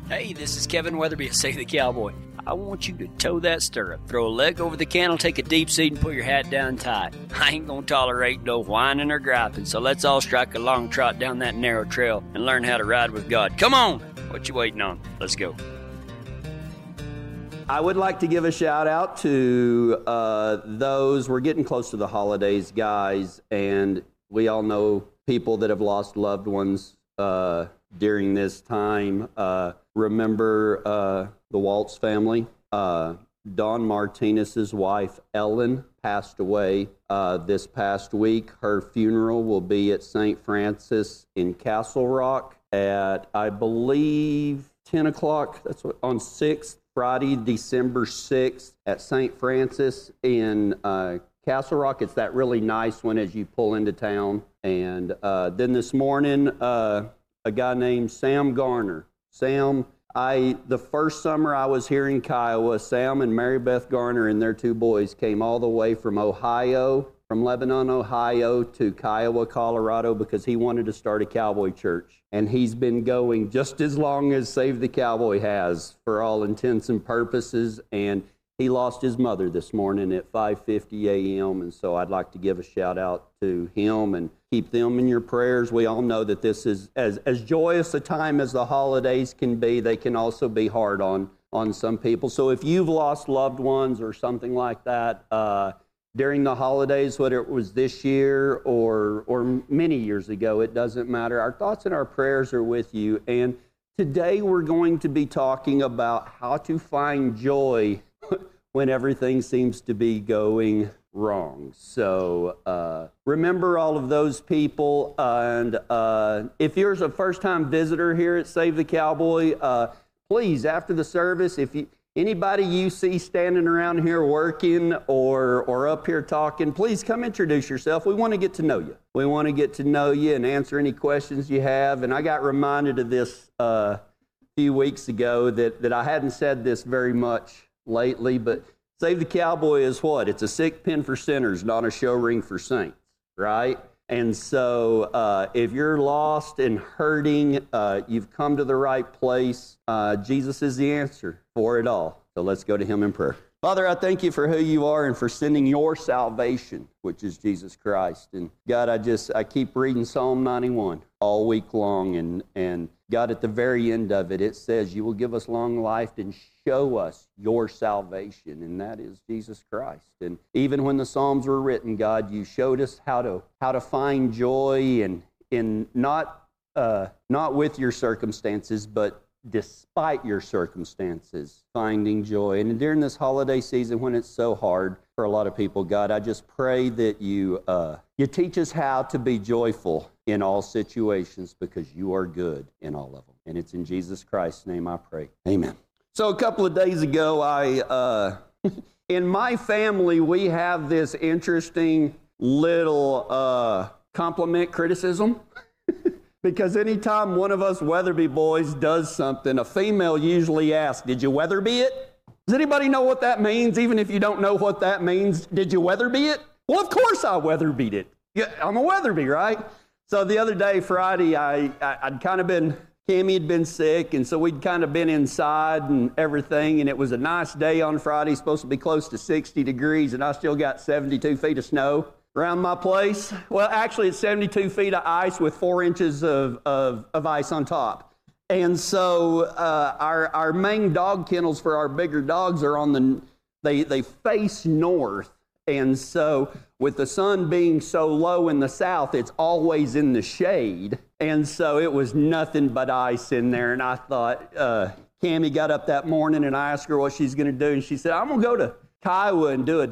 Hey, this is Kevin Weatherby of Save the Cowboy. I want you to toe that stirrup, throw a leg over the cantle, take a deep seat, and put your hat down tight. I ain't gonna tolerate no whining or griping, so let's all strike a long trot down that narrow trail and learn how to ride with God. Come on! What you waiting on? Let's go. I would like to give a shout out to those. We're getting close to the holidays, guys, and we all know people that have lost loved ones during this time. Remember the Waltz family. Don Martinez's wife, Ellen, passed away this past week. Her funeral will be at St. Francis in Castle Rock at, I believe, 10 o'clock. That's what, on 6th, Friday, December 6th at St. Francis in Castle Rock. It's that really nice one as you pull into town. And then this morning, a guy named Sam Garner. Sam, the first summer I was here in Kiowa, Sam and Mary Beth Garner and their two boys came all the way from Ohio, from Lebanon, Ohio to Kiowa, Colorado, because he wanted to start a cowboy church. And he's been going just as long as Save the Cowboy has, for all intents and purposes. And he lost his mother this morning at 5:50 a.m. And so I'd like to give a shout out to him and keep them in your prayers. We all know that this is as joyous a time as the holidays can be. They can also be hard on some people. So if you've lost loved ones or something like that during the holidays, whether it was this year or many years ago, it doesn't matter. Our thoughts and our prayers are with you. And today we're going to be talking about how to find joy when everything seems to be going wrong. So remember all of those people. And if you're a first-time visitor here at Save the Cowboy, please, after the service, anybody you see standing around here working or up here talking, please come introduce yourself. We want to get to know you. We want to get to know you and answer any questions you have. And I got reminded of this a few weeks ago that I hadn't said this very much lately, but Save the Cowboy is what? It's a sick pen for sinners, not a show ring for saints, right? And so if you're lost and hurting, you've come to the right place. Jesus is the answer for it all. So let's go to him in prayer. Father, I thank you for who you are and for sending your salvation, which is Jesus Christ. And God, I keep reading Psalm 91 all week long. And God, at the very end of it, it says you will give us long life and show us your salvation, and that is Jesus Christ. And even when the Psalms were written, God, you showed us how to find joy in not with your circumstances, but despite your circumstances, finding joy. And during this holiday season when it's so hard for a lot of people, God, I just pray that you teach us how to be joyful in all situations because you are good in all of them. And it's in Jesus Christ's name I pray. Amen. So a couple of days ago, in my family, we have this interesting little compliment criticism. Because anytime one of us Weatherby boys does something, a female usually asks, "Did you Weatherby it?" Does anybody know what that means? Even if you don't know what that means, did you Weatherby it? Well, of course I Weatherbeed it. Yeah, I'm a Weatherby, right? So the other day, Friday, I'd kind of been, Cammie had been sick, and so we'd kind of been inside and everything, and it was a nice day on Friday, supposed to be close to 60 degrees, and I still got 72 feet of snow around my place. Well, actually, it's 72 feet of ice with 4 inches of ice on top. And so our main dog kennels for our bigger dogs are they face north. And so with the sun being so low in the south, it's always in the shade. And so it was nothing but ice in there. And I thought, Cammie got up that morning and I asked her what she's going to do. And she said, "I'm going to go to Kiowa and do a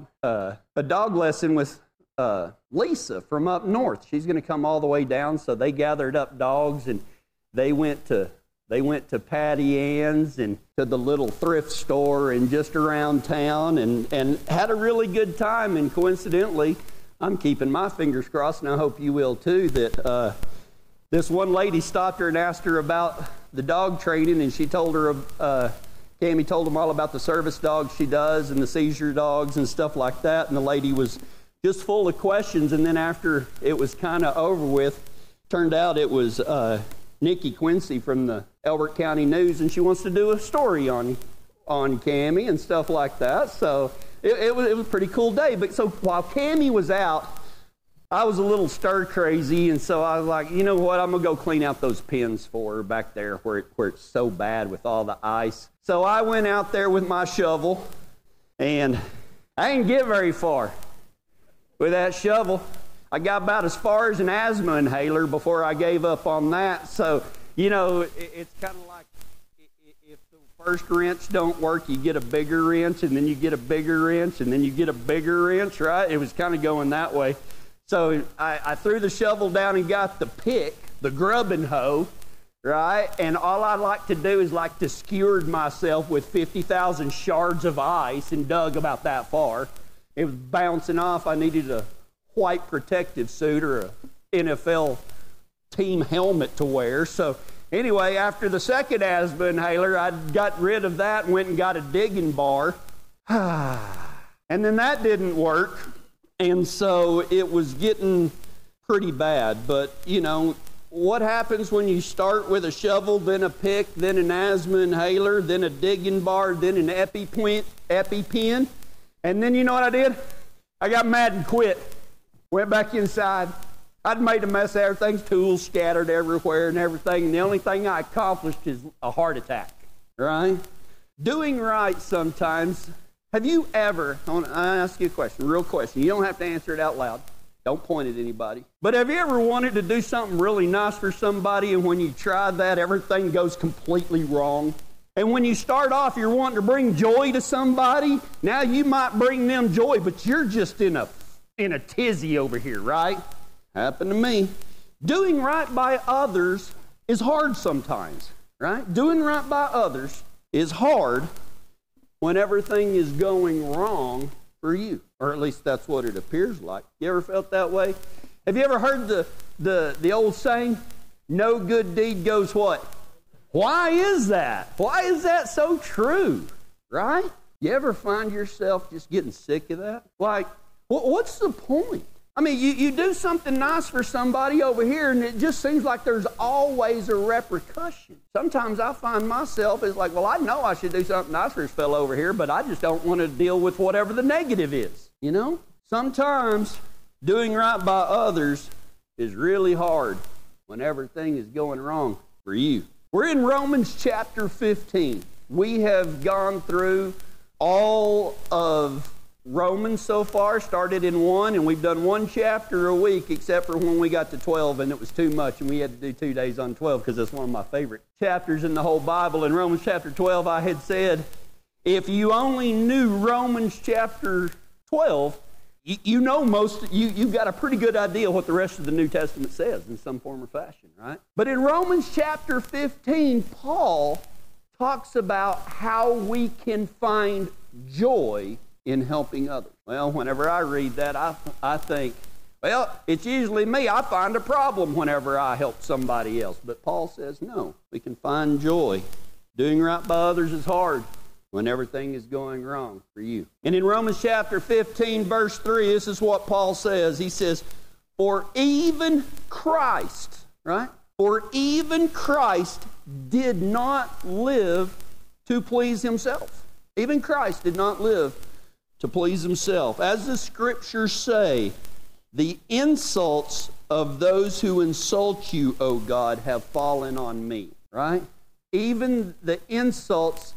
dog lesson with Lisa from up north. She's going to come all the way down." So they gathered up dogs and they went to Patty Ann's and to the little thrift store and just around town and had a really good time. And coincidentally, I'm keeping my fingers crossed, and I hope you will too, that this one lady stopped her and asked her about the dog training, and she told her, Cammie told them all about the service dogs she does and the seizure dogs and stuff like that. And the lady was just full of questions. And then after it was kind of over with, turned out it was Nikki Quincy from the Elbert County News, and she wants to do a story on Cammie and stuff like that. So it was a pretty cool day. But so while Cammie was out, I was a little stir crazy, and so I was like, you know what? I'm gonna go clean out those pins for her back there where it's so bad with all the ice. So I went out there with my shovel, and I didn't get very far with that shovel. I got about as far as an asthma inhaler before I gave up on that. So, you know, it's kind of like if the first wrench don't work, you get a bigger wrench, and then you get a bigger wrench, and then you get a bigger wrench, right? It was kind of going that way. So I threw the shovel down and got the pick, the grubbing hoe, right? And all I like to do is like to skewered myself with 50,000 shards of ice and dug about that far. It was bouncing off. I needed a white protective suit or a NFL team helmet to wear. So anyway, after the second asthma inhaler, I got rid of that and went and got a digging bar. And then that didn't work. And so it was getting pretty bad. But, you know, what happens when you start with a shovel, then a pick, then an asthma inhaler, then a digging bar, then an EpiPen? And then you know what I did? I got mad and quit. Went back inside. I'd made a mess of everything, tools scattered everywhere and everything. And the only thing I accomplished is a heart attack, right? Doing right sometimes. Have you ever, I ask you a question, real question. You don't have to answer it out loud. Don't point at anybody. But have you ever wanted to do something really nice for somebody, and when you try that, everything goes completely wrong? And when you start off, you're wanting to bring joy to somebody. Now you might bring them joy, but you're just in a tizzy over here, right? Happened to me. Doing right by others is hard sometimes, right? Doing right by others is hard when everything is going wrong for you, or at least that's what it appears like. You ever felt that way? Have you ever heard the old saying, no good deed goes what? Why is that? Why is that so true, right? You ever find yourself just getting sick of that? Like, what's the point? I mean, you do something nice for somebody over here, and it just seems like there's always a repercussion. Sometimes I find myself, it's like, well, I know I should do something nice for this fellow over here, but I just don't want to deal with whatever the negative is, you know? Sometimes doing right by others is really hard when everything is going wrong for you. We're in Romans chapter 15. We have gone through all of Romans so far, started in 1, and we've done one chapter a week, except for when we got to 12, and it was too much, and we had to do 2 days on 12 because it's one of my favorite chapters in the whole Bible. In Romans chapter 12, I had said, if you only knew Romans chapter 12, you got a pretty good idea what the rest of the New Testament says in some form or fashion, right? But in Romans chapter 15, Paul talks about how we can find joy in helping others. Well, whenever I read that, I think, well, it's usually me. I find a problem whenever I help somebody else. But Paul says, no, we can find joy. Doing right by others is hard when everything is going wrong for you. And in Romans chapter 15, verse 3, this is what Paul says. He says, for even Christ, right? For even Christ did not live to please himself. Even Christ did not live to please himself. As the scriptures say, the insults of those who insult you, O God, have fallen on me, right? Even the insults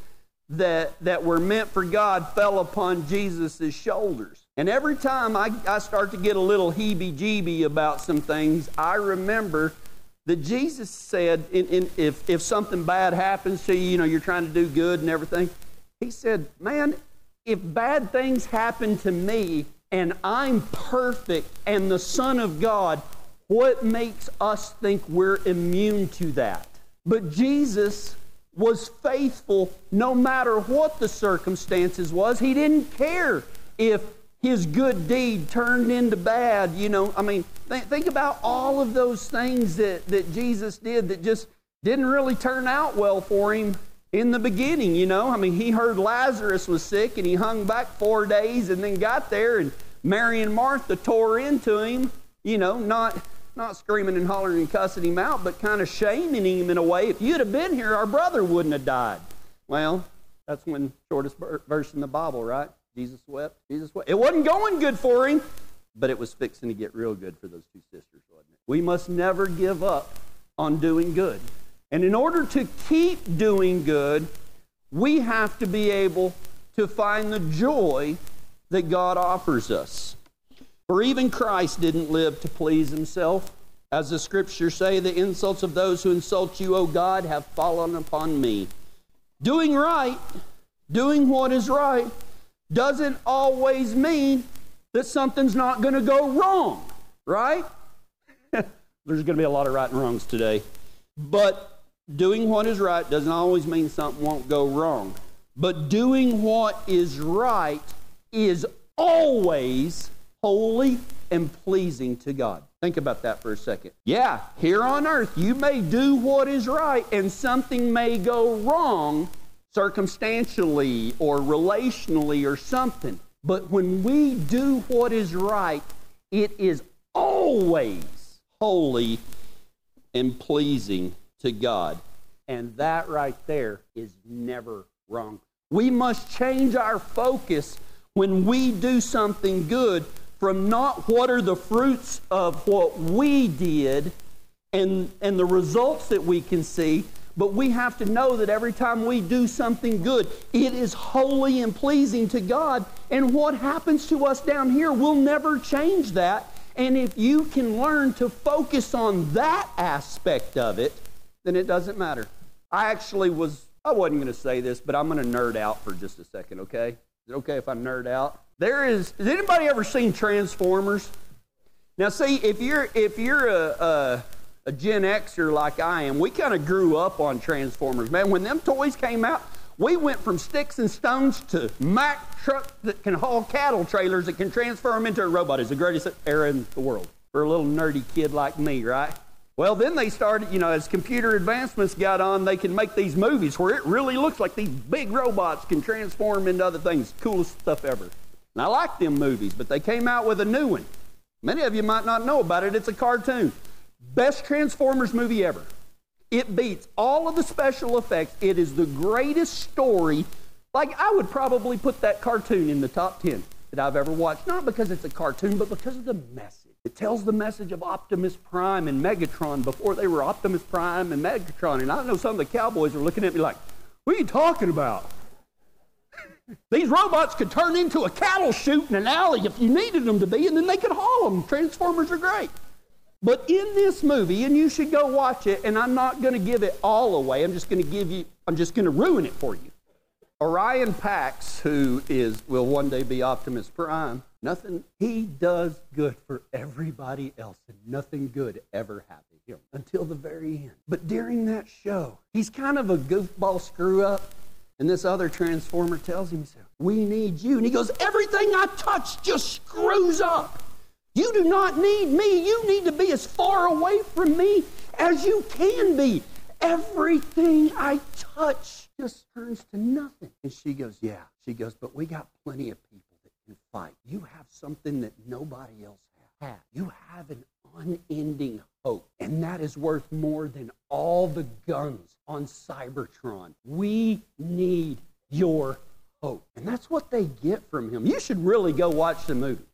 that were meant for God fell upon Jesus' shoulders. And every time I start to get a little heebie-jeebie about some things, I remember that Jesus said, if something bad happens to you, you're trying to do good and everything, he said, man, if bad things happen to me and I'm perfect and the Son of God, what makes us think we're immune to that? But Jesus was faithful no matter what the circumstances was. He didn't care if his good deed turned into bad, I mean, think about all of those things that Jesus did that just didn't really turn out well for him in the beginning, I mean, he heard Lazarus was sick and he hung back 4 days and then got there, and Mary and Martha tore into him, not not screaming and hollering and cussing him out, but kind of shaming him in a way. If you'd have been here, our brother wouldn't have died. Well, that's when shortest verse in the Bible, right? Jesus wept. Jesus wept. It wasn't going good for him, but it was fixing to get real good for those two sisters, wasn't it? We must never give up on doing good. And in order to keep doing good, we have to be able to find the joy that God offers us. For even Christ didn't live to please himself. As the scriptures say, the insults of those who insult you, O God, have fallen upon me. Doing right, doing what is right, doesn't always mean that something's not going to go wrong, right? There's going to be a lot of right and wrongs today. But doing what is right doesn't always mean something won't go wrong. But doing what is right is always holy and pleasing to God. Think about that for a second. Yeah, here on earth, you may do what is right and something may go wrong circumstantially or relationally or something. But when we do what is right, it is always holy and pleasing to God. And that right there is never wrong. We must change our focus when we do something good from not what are the fruits of what we did and the results that we can see, but we have to know that every time we do something good, it is holy and pleasing to God. And what happens to us down here will never change that. And if you can learn to focus on that aspect of it, then it doesn't matter. I wasn't going to say this, but I'm going to nerd out for just a second, okay? Is it okay if I nerd out? Has anybody ever seen Transformers? Now, see, if you're a Gen Xer like I am, we kind of grew up on Transformers. Man, when them toys came out, we went from sticks and stones to Mack trucks that can haul cattle trailers that can transform them into a robot. It's the greatest era in the world for a little nerdy kid like me, right? Well, then they started, as computer advancements got on, they can make these movies where it really looks like these big robots can transform into other things. Coolest stuff ever. And I like them movies, but they came out with a new one. Many of you might not know about it. It's a cartoon. Best Transformers movie ever. It beats all of the special effects. It is the greatest story. Like, I would probably put that cartoon in the top 10 that I've ever watched. Not because it's a cartoon, but because of the message. It tells the message of Optimus Prime and Megatron before they were Optimus Prime and Megatron. And I know some of the cowboys are looking at me like, what are you talking about? These robots could turn into a cattle chute in an alley if you needed them to be, and then they could haul them. Transformers are great. But in this movie, and you should go watch it, and I'm not going to give it all away. I'm just going to ruin it for you. Orion Pax, who will one day be Optimus Prime, he does good for everybody else, and nothing good ever happened to him until the very end. But during that show, he's kind of a goofball screw-up, and this other Transformer tells him, we need you. And he goes, everything I touch just screws up. You do not need me. You need to be as far away from me as you can be. Everything I touch just turns to nothing. And she goes, yeah. She goes, but we got plenty of people that can fight. You have something that nobody else has. You have an unending hope. And that is worth more than all the guns on Cybertron. We need your hope. And that's what they get from him. You should really go watch the movie.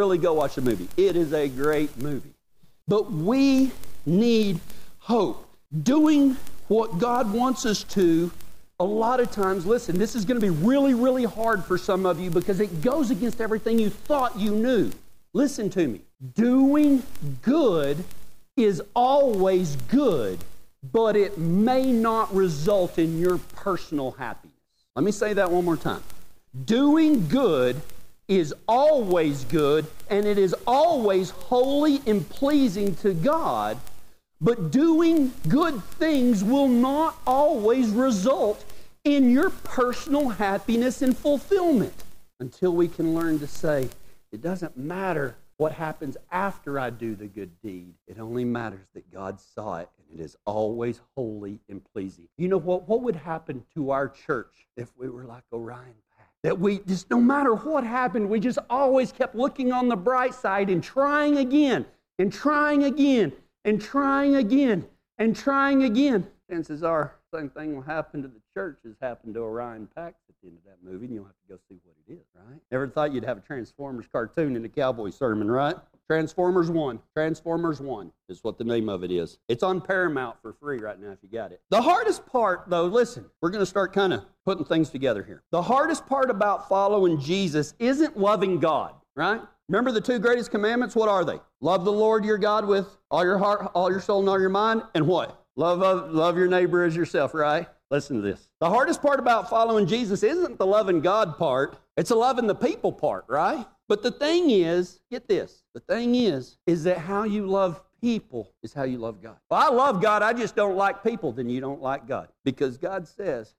It is a great movie. But we need hope. Doing what God wants us to, a lot of times, listen, this is going to be really, really hard for some of you because it goes against everything you thought you knew. Listen to me. Doing good is always good, but it may not result in your personal happiness. Let me say that one more time. Doing good is always good, and it is always holy and pleasing to God, but doing good things will not always result in your personal happiness and fulfillment until we can learn to say, it doesn't matter what happens after I do the good deed. It only matters that God saw it, and it is always holy and pleasing. You know what would happen to our church if we were like Orion Pax? That we just, no matter what happened, we just always kept looking on the bright side and trying again. and trying again and trying again and trying again. Chances are, same thing will happen to the church as happened to Orion Pax at the end of that movie, and you'll have to go see what it is, right? Never thought you'd have a Transformers cartoon in a cowboy sermon, right? Transformers 1. Transformers 1 is what the name of it is. It's on Paramount for free right now if you got it. The hardest part, though, listen, we're going to start kind of putting things together here. The hardest part about following Jesus isn't loving God, right? Remember the two greatest commandments? What are they? Love the Lord your God with all your heart, all your soul, and all your mind, and what? Love your neighbor as yourself, right? Listen to this. The hardest part about following Jesus isn't the loving God part. It's the loving the people part, right? But the thing is, get this. The thing is that how you love people is how you love God. Well, I love God, I just don't like people. Then you don't like God. Because God says,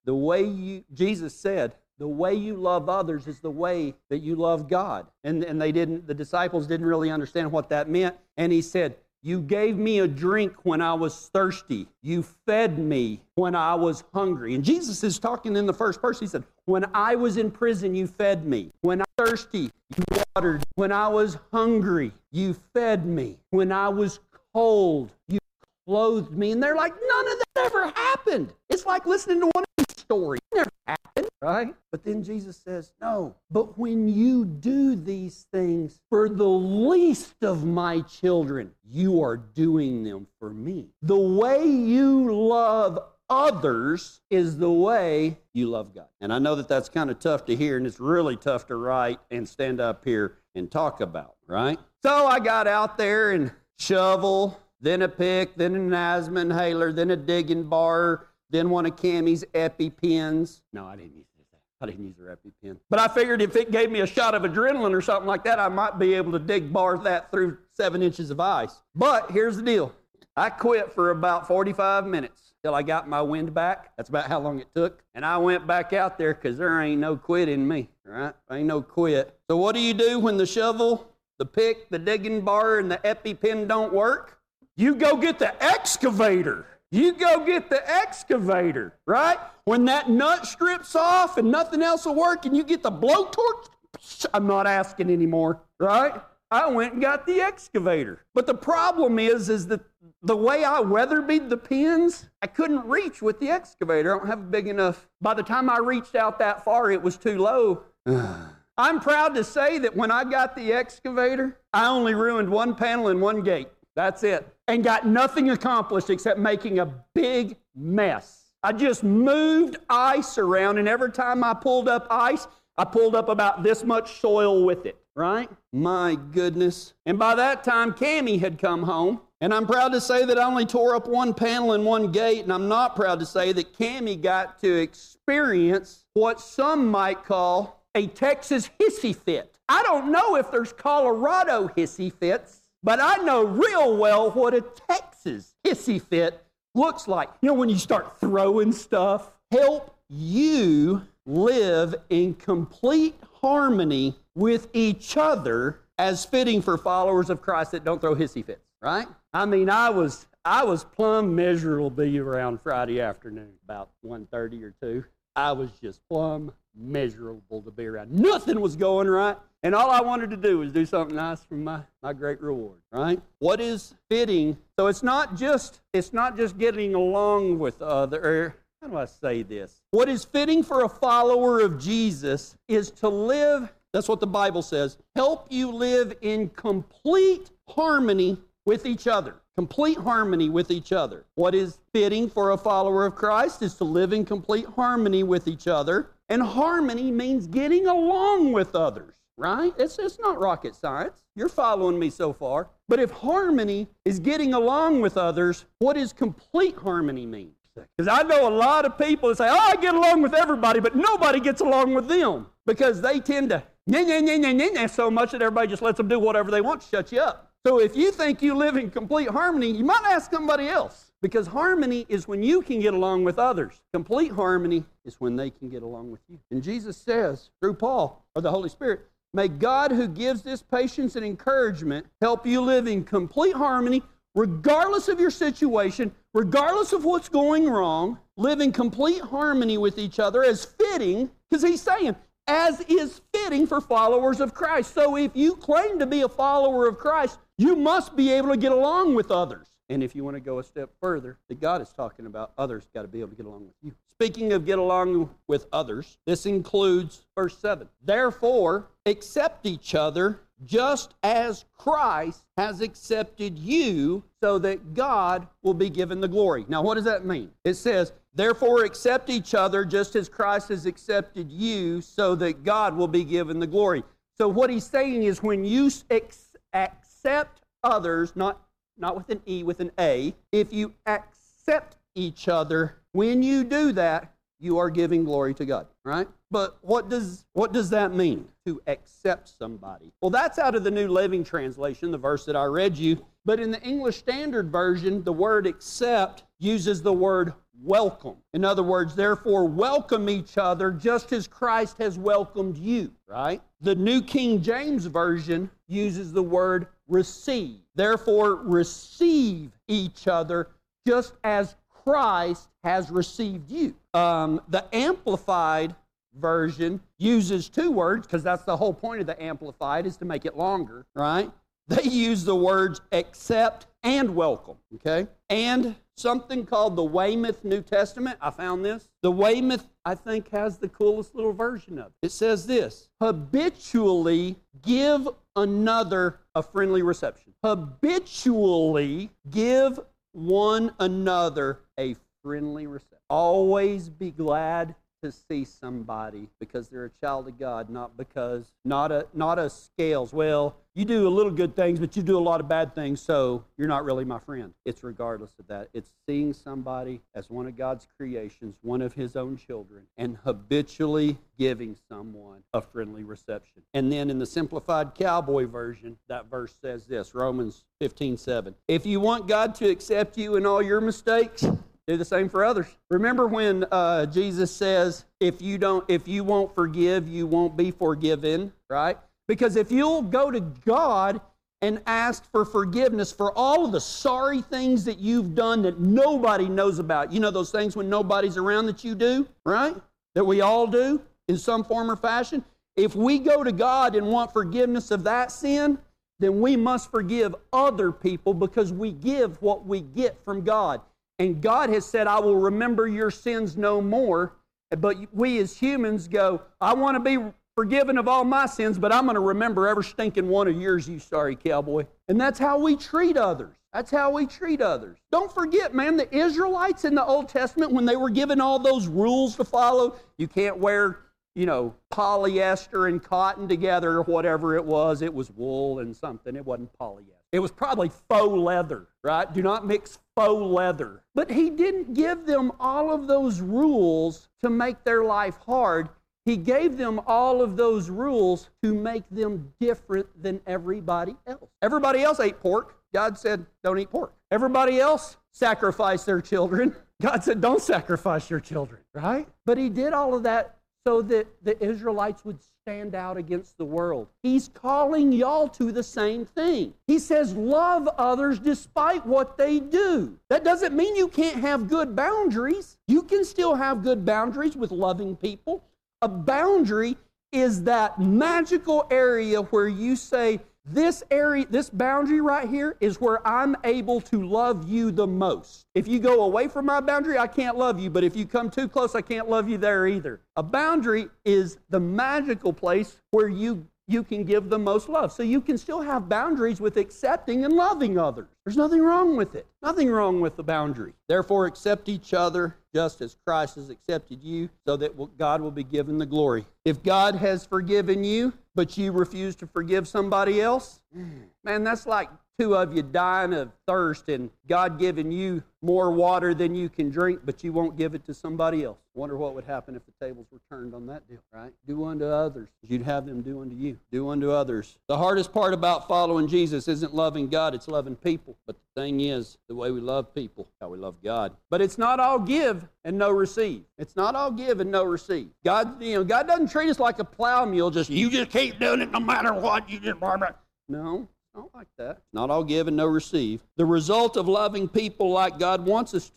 Jesus said, the way you love others is the way that you love God. And the disciples didn't really understand what that meant. And he said, you gave me a drink when I was thirsty. You fed me when I was hungry. And Jesus is talking in the first person. He said, when I was in prison, you fed me. When I was thirsty, you watered. When I was hungry, you fed me. When I was cold, you clothed me. And they're like, none of that ever happened. It's like listening to one of these stories. It never happened, right? But then Jesus says, no. But when you do these things for the least of my children, you are doing them for me. The way you love others is the way you love God. And I know that that's kind of tough to hear, and it's really tough to write and stand up here and talk about, right? So I got out there and shovel, then a pick, then an asthma inhaler, then a digging bar, then one of Cammie's EpiPens. No, I didn't use that. I didn't use her EpiPen. But I figured if it gave me a shot of adrenaline or something like that, I might be able to dig bars that through 7 inches of ice. But here's the deal. I quit for about 45 minutes till I got my wind back. That's about how long it took. And I went back out there because there ain't no quit in me, right? Ain't no quit. So what do you do when the shovel, the pick, the digging bar, and the EpiPen don't work? You go get the excavator. You go get the excavator, right? When that nut strips off and nothing else will work and you get the blowtorch, I'm not asking anymore, right? I went and got the excavator. But the problem is that the way I weatherbead the pins, I couldn't reach with the excavator. I don't have a big enough. By the time I reached out that far, it was too low. I'm proud to say that when I got the excavator, I only ruined one panel and one gate. That's it. And got nothing accomplished except making a big mess. I just moved ice around, and every time I pulled up ice, I pulled up about this much soil with it, right? My goodness. And by that time, Cammie had come home. And I'm proud to say that I only tore up one panel and one gate, and I'm not proud to say that Cammie got to experience what some might call a Texas hissy fit. I don't know if there's Colorado hissy fits, but I know real well what a Texas hissy fit looks like. You know, when you start throwing stuff. Help you live in complete harmony with each other as fitting for followers of Christ that don't throw hissy fits, right? I mean, I was plumb miserable to be around Friday afternoon, about 1:30 or 2. I was just plumb miserable to be around. Nothing was going right. And all I wanted to do was do something nice for my great reward, right? What is fitting? So it's not just getting along with other. How do I say this? What is fitting for a follower of Jesus is to live, that's what the Bible says, help you live in complete harmony with each other. Complete harmony with each other. What is fitting for a follower of Christ is to live in complete harmony with each other. And harmony means getting along with others, right? It's not rocket science. You're following me so far. But if harmony is getting along with others, what does complete harmony mean? Because I know a lot of people that say, oh, I get along with everybody, but nobody gets along with them. Because they tend to so much that everybody just lets them do whatever they want to shut you up. So if you think you live in complete harmony, you might ask somebody else. Because harmony is when you can get along with others. Complete harmony is when they can get along with you. And Jesus says, through Paul, or the Holy Spirit, may God who gives this patience and encouragement help you live in complete harmony, regardless of your situation, regardless of what's going wrong, live in complete harmony with each other as fitting, because he's saying, as is fitting for followers of Christ. So if you claim to be a follower of Christ, you must be able to get along with others. And if you want to go a step further, that God is talking about, others got to be able to get along with you. Speaking of get along with others, this includes verse 7. Therefore, accept each other just as Christ has accepted you, so that God will be given the glory. Now, what does that mean? It says, therefore, accept each other just as Christ has accepted you, so that God will be given the glory. So what he's saying is when you accept others, not with an E, with an A, if you accept each other, when you do that, you are giving glory to God, right? But what does that mean, to accept somebody? Well, that's out of the New Living Translation, the verse that I read you. But in the English Standard Version, the word accept uses the word welcome. In other words, therefore, welcome each other just as Christ has welcomed you, right? The New King James Version uses the word receive. Therefore, receive each other just as Christ has received you. The Amplified Version uses two words, because that's the whole point of the Amplified, is to make it longer, right? They use the words accept and welcome, okay? And something called the Weymouth New Testament, I found this. The Weymouth, I think, has the coolest little version of it. It says this: habitually give another a friendly reception. Habitually give one another a friendly reception. Always be glad to see somebody because they're a child of God, not a scales. Well, you do a little good things, but you do a lot of bad things, so you're not really my friend. It's regardless of that. It's seeing somebody as one of God's creations, one of His own children, and habitually giving someone a friendly reception. And then in the Simplified Cowboy Version, that verse says this, Romans 15:7. If you want God to accept you in all your mistakes, do the same for others. Remember when Jesus says, if you won't forgive, you won't be forgiven, right? Because if you'll go to God and ask for forgiveness for all of the sorry things that you've done that nobody knows about, you know those things when nobody's around that you do, right? That we all do in some form or fashion. If we go to God and want forgiveness of that sin, then we must forgive other people because we give what we get from God. And God has said, I will remember your sins no more. But we as humans go, I want to be forgiven of all my sins, but I'm going to remember every stinking one of yours, you sorry cowboy. And that's how we treat others. That's how we treat others. Don't forget, man, the Israelites in the Old Testament, when they were given all those rules to follow, you can't wear, polyester and cotton together or whatever it was wool and something. It wasn't polyester. It was probably faux leather, right? Do not mix faux leather. But He didn't give them all of those rules to make their life hard. He gave them all of those rules to make them different than everybody else. Everybody else ate pork. God said, don't eat pork. Everybody else sacrificed their children. God said, don't sacrifice your children, right? But He did all of that so that the Israelites would stand out against the world. He's calling y'all to the same thing. He says, love others despite what they do. That doesn't mean you can't have good boundaries. You can still have good boundaries with loving people. A boundary is that magical area where you say, this boundary right here is where I'm able to love you the most. If you go away from my boundary, I can't love you, but if you come too close, I can't love you there either. A boundary is the magical place where you can give the most love. So you can still have boundaries with accepting and loving others. There's nothing wrong with it. Nothing wrong with the boundary. Therefore, accept each other just as Christ has accepted you, so that God will be given the glory. If God has forgiven you, but you refuse to forgive somebody else, man, that's like two of you dying of thirst and God giving you more water than you can drink, but you won't give it to somebody else. Wonder what would happen if the tables were turned on that deal, right? Do unto others as you'd have them do unto you. Do unto others. The hardest part about following Jesus isn't loving God, it's loving people. But the thing is, the way we love people, how we love God. But it's not all give and no receive. It's not all give and no receive. God doesn't treat us like a plow mule, you just keep doing it no matter what. No. Not like that. Not all give and no receive. The result of loving people like God wants us to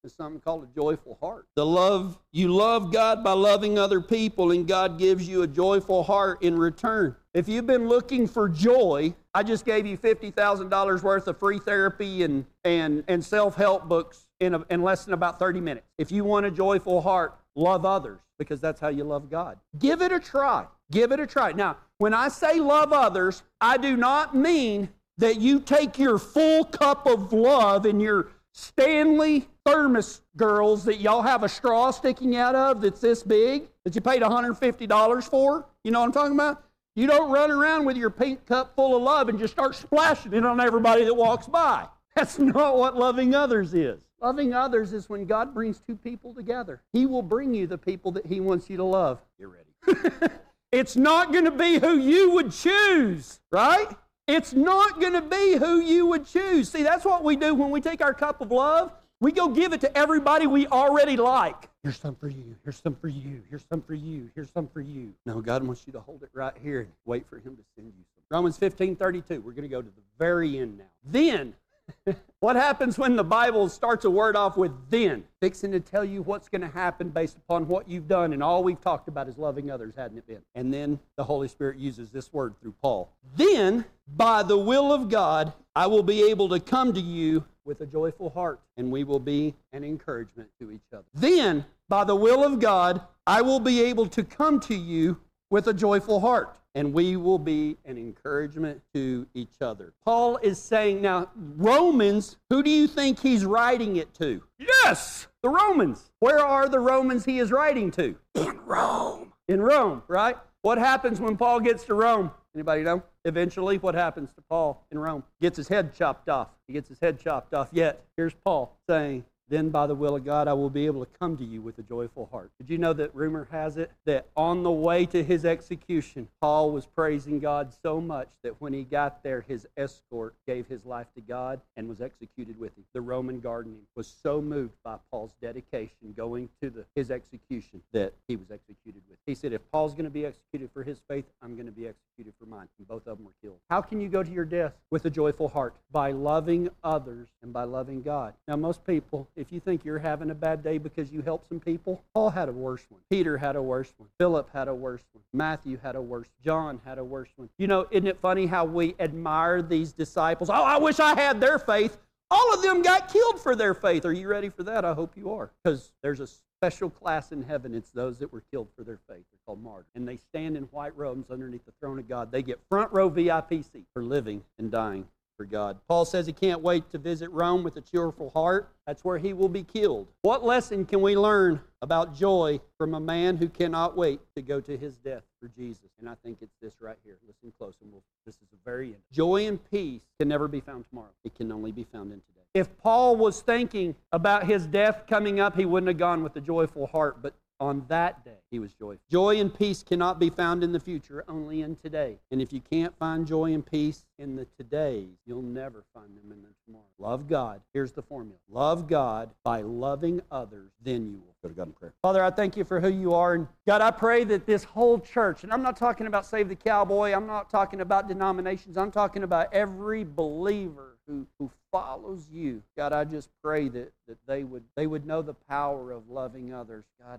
is something called a joyful heart. You love God by loving other people, and God gives you a joyful heart in return. If you've been looking for joy, I just gave you $50,000 worth of free therapy and self-help books in less than about 30 minutes. If you want a joyful heart, love others, because that's how you love God. Give it a try. Give it a try. Now, when I say love others, I do not mean that you take your full cup of love and your Stanley thermos girls that y'all have a straw sticking out of that's this big, that you paid $150 for. You know what I'm talking about? You don't run around with your pink cup full of love and just start splashing it on everybody that walks by. That's not what loving others is. Loving others is when God brings two people together. He will bring you the people that He wants you to love. Get ready. It's not going to be who you would choose, right? It's not going to be who you would choose. See, that's what we do when we take our cup of love. We go give it to everybody we already like. Here's some for you. Here's some for you. Here's some for you. Here's some for you. No, God wants you to hold it right here and wait for Him to send you some. Romans 15:32. We're going to go to the very end now. Then, what happens when the Bible starts a word off with then? Fixing to tell you what's going to happen based upon what you've done, and all we've talked about is loving others, hadn't it been? And then the Holy Spirit uses this word through Paul. Then, by the will of God, I will be able to come to you with a joyful heart, and we will be an encouragement to each other. Then, by the will of God, I will be able to come to you with a joyful heart, and we will be an encouragement to each other. Paul is saying, now, Romans, who do you think he's writing it to? Yes, the Romans. Where are the Romans he is writing to? In Rome. In Rome, right? What happens when Paul gets to Rome? Anybody know? Eventually, what happens to Paul in Rome? He gets his head chopped off. He gets his head chopped off. Yet, here's Paul saying, then by the will of God, I will be able to come to you with a joyful heart. Did you know that rumor has it that on the way to his execution, Paul was praising God so much that when he got there, his escort gave his life to God and was executed with him. The Roman guard was so moved by Paul's dedication going to his execution that he was executed with. He said, if Paul's going to be executed for his faith, I'm going to be executed for mine. And both of them were killed. How can you go to your death with a joyful heart? By loving others and by loving God. Now, most people, if you think you're having a bad day because you helped some people, Paul had a worse one. Peter had a worse one. Philip had a worse one. Matthew had a worse one. John had a worse one. You know, isn't it funny how we admire these disciples? Oh, I wish I had their faith. All of them got killed for their faith. Are you ready for that? I hope you are. Because there's a special class in heaven. It's those that were killed for their faith. They're called martyrs. And they stand in white robes underneath the throne of God. They get front row VIP seat for living and dying for God. Paul says he can't wait to visit Rome with a cheerful heart. That's where he will be killed. What lesson can we learn about joy from a man who cannot wait to go to his death for Jesus? And I think it's this right here. Listen close, and this is the very end. Joy and peace can never be found tomorrow. It can only be found in today. If Paul was thinking about his death coming up, he wouldn't have gone with a joyful heart, but on that day, he was joyful. Joy and peace cannot be found in the future, only in today. And if you can't find joy and peace in the todays, you'll never find them in the tomorrow. Love God. Here's the formula. Love God by loving others, then you will. Go to God in prayer. Father, I thank you for who you are. And God, I pray that this whole church, and I'm not talking about Save the Cowboy, I'm not talking about denominations, I'm talking about every believer who follows you. God, I just pray that they would know the power of loving others. God,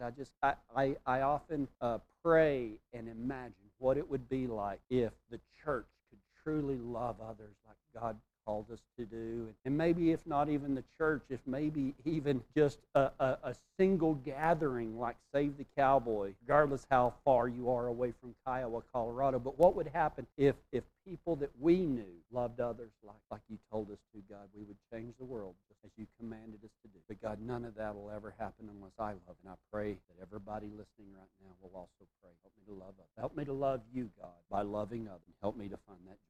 I often pray and imagine what it would be like if the church could truly love others like God called us to do. And maybe if not even the church, if maybe even just a single gathering like Save the Cowboy, regardless how far you are away from Kiowa, Colorado. But what would happen if people that we knew loved others like you told us to, God? We would change the world just as you commanded us to do. But God, none of that will ever happen unless I love. And I pray that everybody listening right now will also pray. Help me to love others. Help me to love you, God, by loving others. Help me to find that